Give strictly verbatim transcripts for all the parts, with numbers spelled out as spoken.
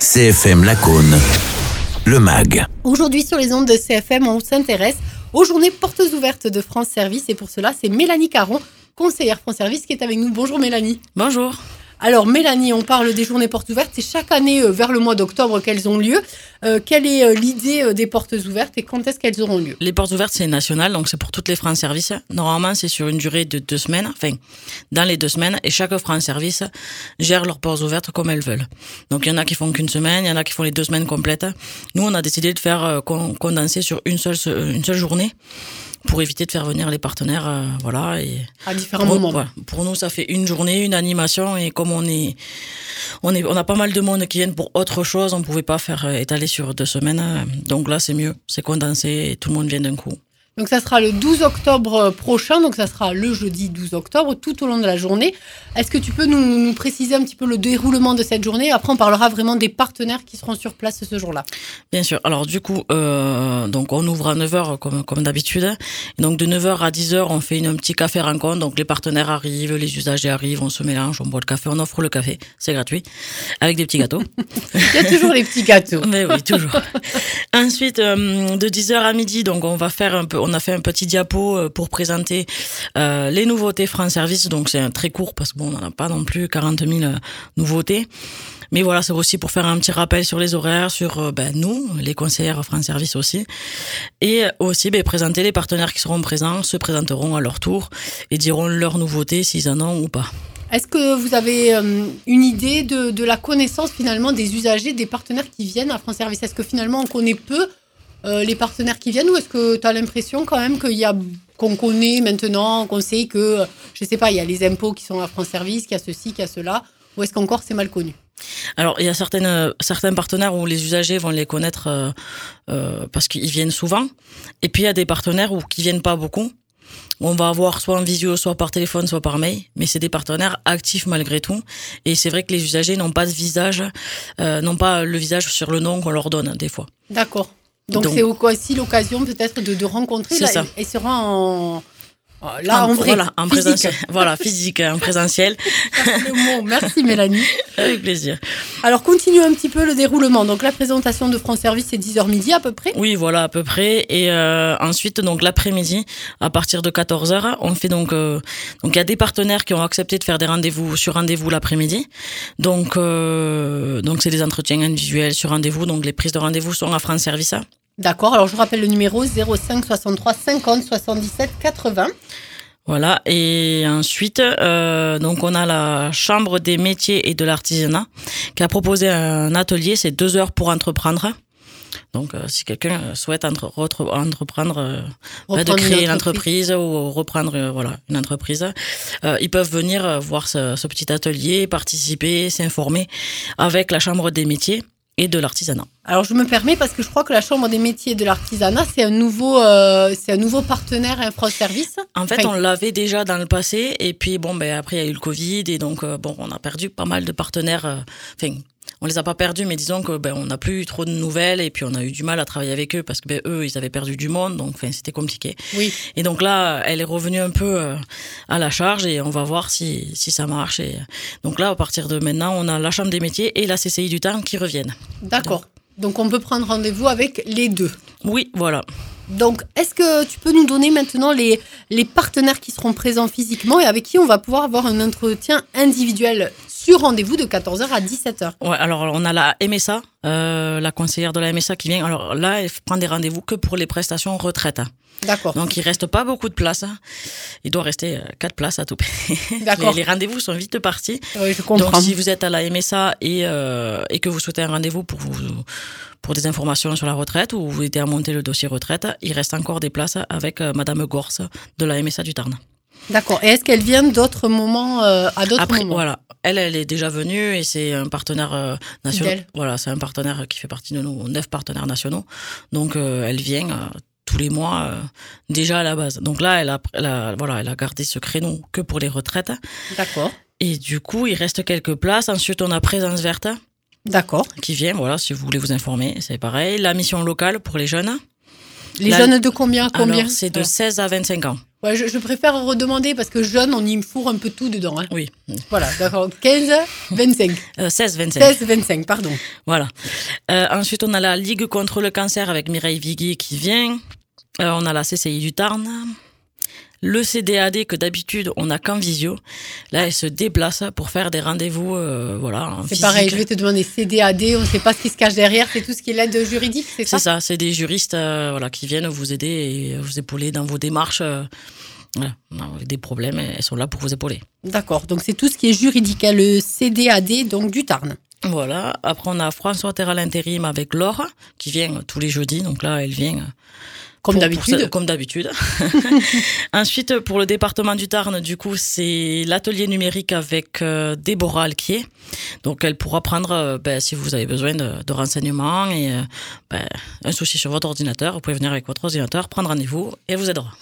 C F M Lacaune, le M A G. Aujourd'hui sur les ondes de C F M, on s'intéresse aux journées portes ouvertes de France Service et pour cela, c'est Mélanie Caron, conseillère France Service, qui est avec nous. Bonjour Mélanie. Bonjour. Alors Mélanie, on parle des journées portes ouvertes, c'est chaque année euh, vers le mois d'octobre qu'elles ont lieu. Euh, quelle est euh, l'idée euh, des portes ouvertes et quand est-ce qu'elles auront lieu? Les portes ouvertes, c'est national, donc c'est pour toutes les France Service. Normalement, c'est sur une durée de deux semaines, enfin, dans les deux semaines, et chaque France Service gère leurs portes ouvertes comme elles veulent. Donc il y en a qui font qu'une semaine, il y en a qui font les deux semaines complètes. Nous, on a décidé de faire euh, condenser sur une seule, une seule journée, pour éviter de faire venir les partenaires, euh, voilà. Et à différents pour, moments. Voilà. Pour nous, ça fait une journée, une animation, et comme on est, on est, on a pas mal de monde qui viennent pour autre chose, on pouvait pas faire euh, étaler sur deux semaines. Euh, donc là, c'est mieux, c'est condensé, et tout le monde vient d'un coup. Donc ça sera le douze octobre prochain, donc ça sera le jeudi douze octobre, tout au long de la journée. Est-ce que tu peux nous, nous préciser un petit peu le déroulement de cette journée? Après, on parlera vraiment des partenaires qui seront sur place ce jour-là. Bien sûr. Alors du coup, euh, donc on ouvre à neuf heures comme, comme d'habitude. Et donc de neuf heures à dix heures, on fait une, un petit café rencontre. Donc les partenaires arrivent, les usagers arrivent, on se mélange, on boit le café, on offre le café, c'est gratuit, avec des petits gâteaux. Il y a toujours les petits gâteaux. Mais oui, toujours. Ensuite, euh, de dix heures à midi, donc on va faire un peu, on a fait un petit diapo pour présenter euh, les nouveautés France Service. Donc c'est un très court parce que bon, on n'en a pas non plus quarante mille nouveautés. Mais voilà, c'est aussi pour faire un petit rappel sur les horaires, sur euh, ben, nous, les conseillères France Service aussi. Et aussi ben, présenter les partenaires qui seront présents, se présenteront à leur tour et diront leurs nouveautés s'ils en ont ou pas. Est-ce que vous avez euh, une idée de, de la connaissance finalement des usagers, des partenaires qui viennent à France Service? Est-ce que finalement on connaît peu euh, les partenaires qui viennent ou est-ce que tu as l'impression quand même qu'il y a, qu'on connaît maintenant, qu'on sait que, je sais pas, il y a les impôts qui sont à France Service, qu'il y a ceci, qu'il y a cela, ou est-ce qu'encore c'est mal connu? Alors, il y a certaines, certains partenaires où les usagers vont les connaître euh, euh, parce qu'ils viennent souvent. Et puis, il y a des partenaires où, qui viennent pas beaucoup. On va avoir soit en visio, soit par téléphone, soit par mail. Mais c'est des partenaires actifs malgré tout. Et c'est vrai que les usagers n'ont pas de visage, euh, n'ont pas le visage sur le nom qu'on leur donne, des fois. D'accord. Donc, Donc c'est aussi l'occasion peut-être de, de rencontrer là, ça. Et, et sera en... Là, en, en vrai, voilà, en présentiel. Voilà, physique, en présentiel. Le mot. Merci Mélanie. Avec plaisir. Alors, continuons un petit peu le déroulement. Donc, la présentation de France Service, c'est dix heures midi à peu près. Oui, voilà, à peu près. Et euh, ensuite, donc l'après-midi, à partir de quatorze heures, on fait donc... Euh, donc, il y a des partenaires qui ont accepté de faire des rendez-vous sur rendez-vous l'après-midi. Donc, euh, donc c'est des entretiens individuels sur rendez-vous. Donc, les prises de rendez-vous sont à France Service. D'accord, alors je rappelle le numéro zéro cinq soixante-trois cinquante soixante-dix-sept quatre-vingts. Voilà, et ensuite, euh, donc on a la Chambre des métiers et de l'artisanat qui a proposé un atelier, c'est deux heures pour entreprendre. Donc, euh, si quelqu'un souhaite entre, entre, entreprendre, euh, bah, de créer une entreprise, une entreprise ou reprendre euh, voilà une entreprise, euh, ils peuvent venir euh, voir ce, ce petit atelier, participer, s'informer avec la Chambre des métiers et de l'artisanat. Alors je me permets parce que je crois que la Chambre des métiers et de l'artisanat c'est un nouveau euh, c'est un nouveau partenaire à France Service. En fait, enfin, on l'avait déjà dans le passé et puis bon ben après il y a eu le Covid et donc euh, bon on a perdu pas mal de partenaires. Enfin, euh, on les a pas perdus mais disons que ben on n'a plus eu trop de nouvelles et puis on a eu du mal à travailler avec eux parce que ben eux ils avaient perdu du monde donc enfin c'était compliqué. Oui. Et donc là elle est revenue un peu euh, à la charge et on va voir si si ça marche et donc là à partir de maintenant on a la Chambre des métiers et la C C I du temps qui reviennent. D'accord. Donc, Donc, on peut prendre rendez-vous avec les deux. Oui, voilà. Donc, est-ce que tu peux nous donner maintenant les, les partenaires qui seront présents physiquement et avec qui on va pouvoir avoir un entretien individuel sur rendez-vous de quatorze heures à dix-sept heures? Ouais, alors on a la M S A, euh, la conseillère de la M S A qui vient. Alors là, elle prend des rendez-vous que pour les prestations retraite. D'accord. Donc, il reste pas beaucoup de places. Il doit rester quatre places à tout prix. D'accord. Les, les rendez-vous sont vite partis. Oui, je comprends. Donc, si vous êtes à la M S A et, euh, et que vous souhaitez un rendez-vous pour vous, pour des informations sur la retraite ou vous aidez à monter le dossier retraite, il reste encore des places avec euh, Madame Gorse de la M S A du Tarn. D'accord. Et est-ce qu'elle vient d'autres moments, euh, à d'autres Après, moments? Voilà. Elle, elle est déjà venue et c'est un partenaire euh, national. Voilà, c'est un partenaire qui fait partie de nos neuf partenaires nationaux. Donc, euh, elle vient euh, tous les mois euh, déjà à la base. Donc là, elle a, elle a, voilà, elle a gardé ce créneau que pour les retraites. D'accord. Et du coup, il reste quelques places. Ensuite, on a Présence Verte. D'accord. Qui vient, voilà, si vous voulez vous informer, c'est pareil. La mission locale pour les jeunes. Les Là, jeunes de combien à combien? Alors, c'est de seize à vingt-cinq ans. Ouais, je, je préfère redemander parce que jeune, on y me fourre un peu tout dedans. Hein. Oui. Voilà, d'accord. quinze, vingt-cinq. Euh, seize, vingt-cinq. seize, vingt-cinq, pardon. Voilà. Euh, ensuite, on a la Ligue contre le cancer avec Mireille Viguier qui vient. Euh, on a la C C I du Tarn. Le C D A D que d'habitude on n'a qu'en visio. Là, elle se déplace pour faire des rendez-vous, euh, voilà. En c'est physique. pareil, je vais te demander C D A D, on ne sait pas ce qui se cache derrière, c'est tout ce qui est l'aide juridique, c'est ça? C'est ça, c'est des juristes, euh, voilà, qui viennent vous aider et vous épauler dans vos démarches. Euh, voilà, avec des problèmes, elles sont là pour vous épauler. D'accord, donc c'est tout ce qui est juridique, hein, le C D A D, donc du Tarn. Voilà. Après, on a François Terral Intérim avec Laure qui vient tous les jeudis. Donc là, elle vient. Comme Pour- d'habitude. pour- comme d'habitude. Ensuite, pour le département du Tarn, du coup, c'est l'atelier numérique avec euh, Déborah Alquier. Donc, elle pourra prendre, euh, ben, si vous avez besoin de, de renseignements et euh, ben, un souci sur votre ordinateur, vous pouvez venir avec votre ordinateur, prendre rendez-vous et elle vous aidera.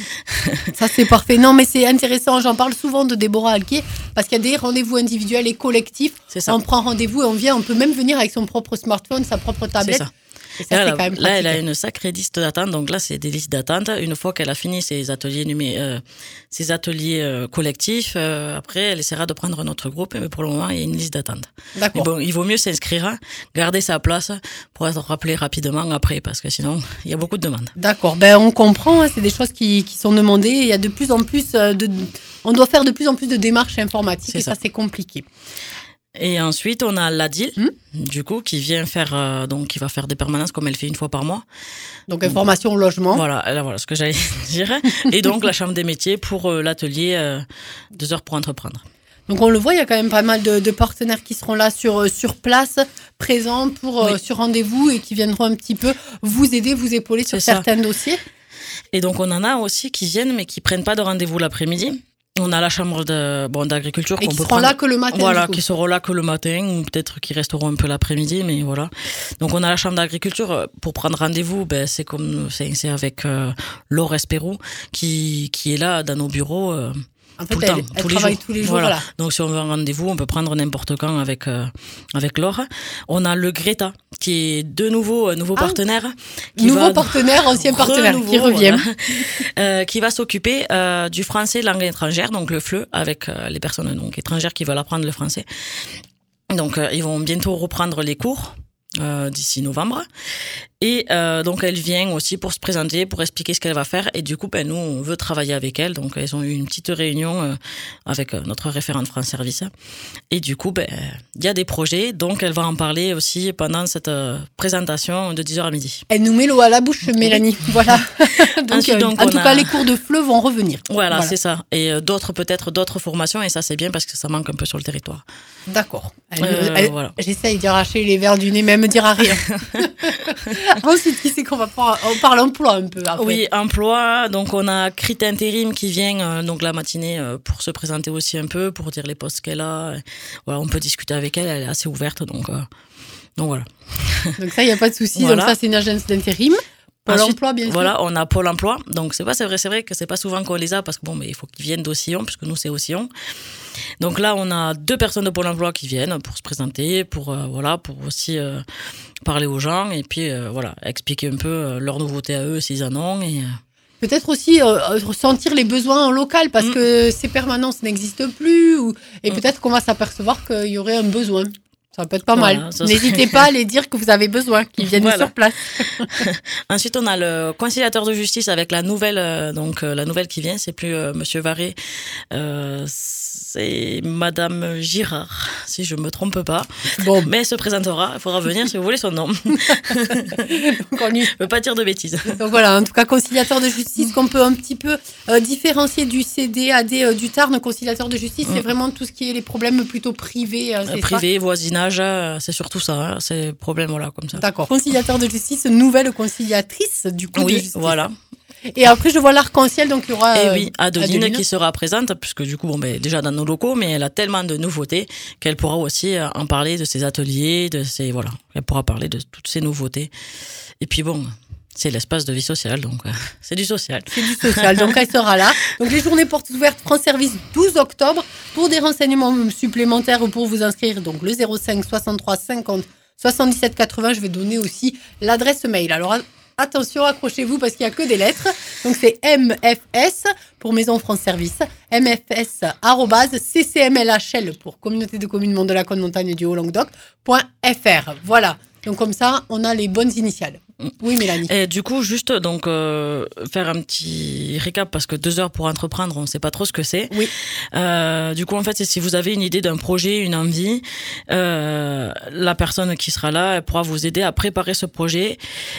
Ça, c'est parfait. Non, mais c'est intéressant. J'en parle souvent de Déborah Alquier parce qu'il y a des rendez-vous individuels et collectifs. C'est ça. On prend rendez-vous et on vient. On peut même venir avec son propre smartphone, sa propre C'est tablette. ça. Et ça, Là, c'est là, quand même là, elle a pratique. une sacrée liste d'attente. Donc là, c'est des listes d'attente. Une fois qu'elle a fini ses ateliers numé- euh, ses ateliers euh, collectifs, euh, après, elle essaiera de prendre un autre groupe. Mais pour le moment, il y a une liste d'attente. Mais D'accord. bon, il vaut mieux s'inscrire, hein, garder sa place pour être rappelé rapidement après, parce que sinon, il y a beaucoup de demandes. D'accord. Ben, on comprend. Hein, c'est des choses qui, qui sont demandées. Il y a de plus en plus euh, de. On doit faire de plus en plus de démarches informatiques C'est et ça, ça. c'est compliqué. Et ensuite, on a l'Adil, Hmm. du coup, qui vient faire, euh, donc, qui va faire des permanences comme elle fait une fois par mois. Donc, information au logement. Voilà, là, voilà ce que j'allais dire. Et donc, la chambre des métiers pour euh, l'atelier, euh, deux heures pour entreprendre. Donc on le voit, il y a quand même pas mal de, de partenaires qui seront là sur, sur place, présents pour, euh, Oui. sur rendez-vous et qui viendront un petit peu vous aider, vous épauler sur C'est ça. certains dossiers. Et donc, on en a aussi qui viennent, mais qui prennent pas de rendez-vous l'après-midi. On a la chambre de, bon, d'agriculture Et qu'on qui peut seront prendre. là que le matin. Voilà, du coup. qui seront là que le matin ou peut-être qui resteront un peu l'après-midi, mais voilà. Donc on a la chambre d'agriculture euh, pour prendre rendez-vous. Ben c'est comme c'est, c'est avec euh, Laure Espérou qui qui est là dans nos bureaux. Euh, En fait, tout le elle, temps, elle tous les travaille jours. tous les jours. Voilà. Voilà. Donc si on veut un rendez-vous, on peut prendre n'importe quand avec euh, avec Laure. On a le Greta qui est de nouveau euh, nouveau Ah. partenaire. Qui Nouveau va- partenaire, ancien partenaire Renouveau, qui revient. voilà. Euh, qui va s'occuper euh, du français langue étrangère, donc le F L E, avec euh, les personnes donc étrangères qui veulent apprendre le français. Donc euh, ils vont bientôt reprendre les cours euh, d'ici novembre. Et euh, donc elle vient aussi pour se présenter, pour expliquer ce qu'elle va faire. Et du coup, ben nous, on veut travailler avec elle. Donc elles ont eu une petite réunion euh, avec euh, notre référente France Service. Et du coup, ben il y a des projets. Donc elle va en parler aussi pendant cette euh, présentation de dix heures à midi. Elle nous met l'eau à la bouche, Mélanie. Voilà. donc, Ensuite, euh, donc, en on tout a- cas, les cours de F L E vont revenir. Voilà, Voilà. c'est ça. Et euh, d'autres, peut-être d'autres formations. Et ça, c'est bien parce que ça manque un peu sur le territoire. D'accord. Elle- Euh, elle- voilà. J'essaye d'y arracher les verres du nez, mais elle me dira rien. Ensuite, qui c'est qu'on va pouvoir... On parle emploi un peu après. Oui, emploi. Donc, on a Crit Intérim qui vient euh, donc la matinée euh, pour se présenter aussi un peu, pour dire les postes qu'elle a. Et voilà, on peut discuter avec elle. Elle est assez ouverte. Donc, euh, donc voilà. Donc ça, il n'y a pas de souci. Voilà. Donc ça, c'est une agence d'intérim. Pôle Ensuite, emploi, bien sûr. Voilà, on a Pôle emploi. Donc, c'est pas, c'est vrai, c'est vrai que c'est pas souvent qu'on les a parce que bon, mais il faut qu'ils viennent d'Ossillon, puisque nous, c'est Ossillon. Donc là, on a deux personnes de Pôle emploi qui viennent pour se présenter, pour, euh, voilà, pour aussi euh, parler aux gens et puis, euh, voilà, expliquer un peu euh, leurs nouveautés à eux s'ils en ont. Et, euh, Peut-être aussi euh, ressentir les besoins en local parce Mm. que ces permanences n'existent plus ou... et Mm. peut-être qu'on va s'apercevoir qu'il y aurait un besoin. Ça peut être pas Voilà, mal. ça serait- N'hésitez pas à les dire que vous avez besoin, qu'ils viennent Voilà. sur place. Ensuite, on a le conciliateur de justice avec la nouvelle, euh, donc euh, la nouvelle qui vient, c'est plus euh, Monsieur Varé, euh, c'est Madame Girard, si je me trompe pas. Bon, Mais elle se présentera, il faudra venir si vous voulez son nom. donc, on y- Je veux pas dire de bêtises. donc voilà, en tout cas, conciliateur de justice qu'on peut un petit peu euh, différencier du C D A D euh, du Tarn. Conciliateur de justice, c'est Mm. vraiment tout ce qui est les problèmes plutôt privés. euh, c'est ça Privé, voisinage, euh, c'est surtout ça, hein, ces problèmes voilà comme ça. D'accord. Conciliateur de justice, nouvelle conciliatrice du coup de Oui, justice. voilà. Et après, je vois l'arc-en-ciel, donc il y aura... Et euh, oui, Adeline, Adeline. qui sera présente, puisque du coup, bon, ben, déjà dans nos locaux, mais elle a tellement de nouveautés qu'elle pourra aussi euh, en parler de ses ateliers, de ses, voilà, elle pourra parler de toutes ces nouveautés. Et puis bon, c'est l'espace de vie sociale, donc euh, c'est du social. C'est du social, donc elle sera là. Donc les journées portes ouvertes, France Service, douze octobre. Pour des renseignements supplémentaires ou pour vous inscrire, donc le zéro cinq soixante-trois cinquante soixante-dix-sept quatre-vingts, je vais donner aussi l'adresse mail. Alors attention, accrochez-vous parce qu'il n'y a que des lettres. Donc c'est M F S pour Maison France Service, M F S arobase C C M L H L pour Communauté de communes Mont de la Cône Montagne du Haut-Languedoc, point F R. Voilà. Donc comme ça, on a les bonnes initiales. Oui, Mélanie. Et du coup, juste donc euh, faire un petit récap parce que deux heures pour entreprendre, on ne sait pas trop ce que c'est. Oui. Euh, du coup, en fait, c'est si vous avez une idée d'un projet, une envie, euh, la personne qui sera là, elle pourra vous aider à préparer ce projet,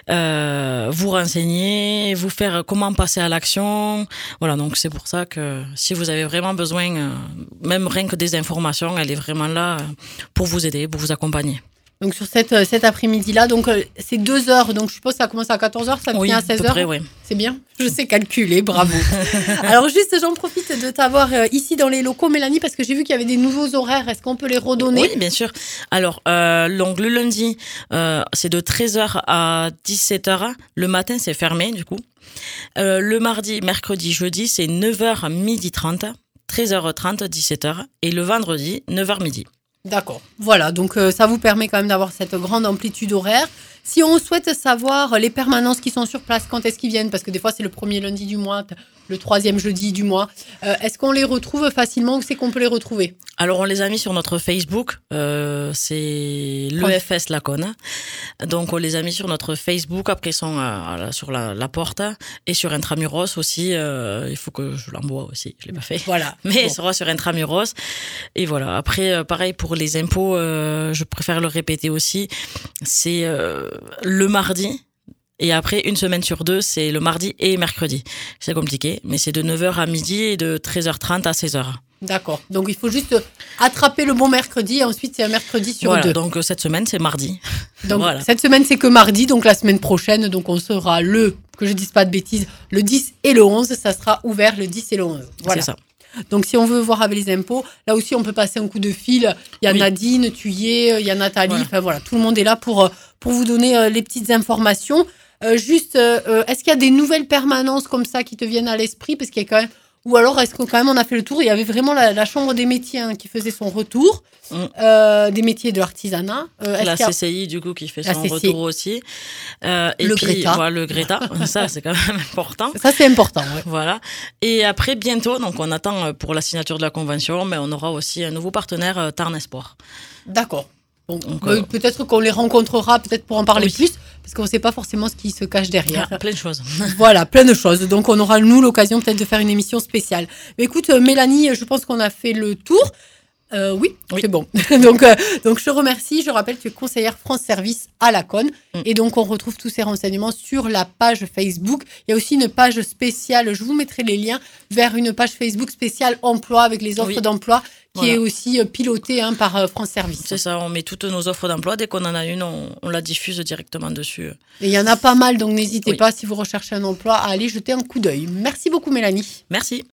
euh, vous renseigner, vous faire comment passer à l'action. Voilà, donc c'est pour ça que si vous avez vraiment besoin, euh, même rien que des informations, elle est vraiment là pour vous aider, pour vous accompagner. Donc sur cette, cet après-midi-là, donc euh, c'est deux heures, donc je suppose que ça commence à quatorze heures, ça finit oui, à seize heures. À peu près, oui. C'est bien, je sais calculer, bravo. Alors juste, j'en profite de t'avoir euh, ici dans les locaux, Mélanie, parce que j'ai vu qu'il y avait des nouveaux horaires, est-ce qu'on peut les redonner? Oui, bien sûr. Alors, euh, donc le lundi, euh, c'est de treize heures à dix-sept heures, le matin c'est fermé du coup. Euh, le mardi, mercredi, jeudi, c'est neuf heures à midi trente, treize heures trente, dix-sept heures, et le vendredi, neuf heures midi. D'accord. Voilà, donc euh, ça vous permet quand même d'avoir cette grande amplitude horaire. Si on souhaite savoir les permanences qui sont sur place, quand est-ce qu'ils viennent, parce que des fois c'est le premier lundi du mois, le troisième jeudi du mois, euh, est-ce qu'on les retrouve facilement ou c'est qu'on peut les retrouver? Alors on les a mis sur notre Facebook, euh, c'est l'E F S Laconne. Donc on les a mis sur notre Facebook, après ils sont euh, sur la, la porte et sur Intramuros aussi. Euh, il faut que je l'envoie aussi, je l'ai pas fait. Voilà. Mais bon. il sera sur Intramuros. Et voilà. Après euh, pareil pour les impôts, euh, je préfère le répéter aussi. C'est euh, le mardi. Et après, une semaine sur deux, c'est le mardi et mercredi. C'est compliqué, mais c'est de neuf heures à midi et de treize heures trente à seize heures. D'accord. Donc, il faut juste attraper le bon mercredi et ensuite, c'est un mercredi sur voilà, deux. Donc, cette semaine, c'est mardi. Donc, voilà. Cette semaine, c'est que mardi. Donc, la semaine prochaine, donc on sera le, que je dise pas de bêtises, le dix et le onze. Ça sera ouvert le dix et le onze. Voilà. C'est ça. Donc, si on veut voir avec les impôts, là aussi, on peut passer un coup de fil. Il y a oui. Nadine, Thuyer, il y a Nathalie. Voilà. Enfin, voilà, tout le monde est là pour, pour vous donner euh, les petites informations. Euh, juste, euh, est-ce qu'il y a des nouvelles permanences comme ça qui te viennent à l'esprit? Parce qu'il y a quand même... Ou alors, est-ce que quand même on a fait le tour? Il y avait vraiment la, la Chambre des métiers hein, qui faisait son retour, mmh. euh, des métiers de l'artisanat. Euh, la C C I, du coup, qui fait son C C I. Retour aussi. Euh, et le puis, Greta. Voilà, le Greta, ça, c'est quand même important. Ça, c'est important, ouais. Voilà. Et après, bientôt, donc on attend pour la signature de la convention, mais on aura aussi un nouveau partenaire, euh, Tarn Esport. D'accord. Bon, donc, euh, peut-être qu'on les rencontrera, peut-être pour en parler oui. plus, parce qu'on ne sait pas forcément ce qui se cache derrière. Ah, plein de choses. Voilà, plein de choses. Donc, on aura, nous, l'occasion peut-être de faire une émission spéciale. Mais écoute, Mélanie, je pense qu'on a fait le tour. Euh, oui, oui, c'est bon. donc, euh, donc, je te remercie. Je rappelle que tu es conseillère France Service à Laconne. Mm. Et donc, on retrouve tous ces renseignements sur la page Facebook. Il y a aussi une page spéciale. Je vous mettrai les liens vers une page Facebook spéciale emploi avec les offres oui. d'emploi qui voilà. est aussi pilotée hein, par euh, France Service. C'est ça, on met toutes nos offres d'emploi. Dès qu'on en a une, on, on la diffuse directement dessus. Et il y en a pas mal, donc n'hésitez oui. pas, si vous recherchez un emploi, à aller jeter un coup d'œil. Merci beaucoup, Mélanie. Merci.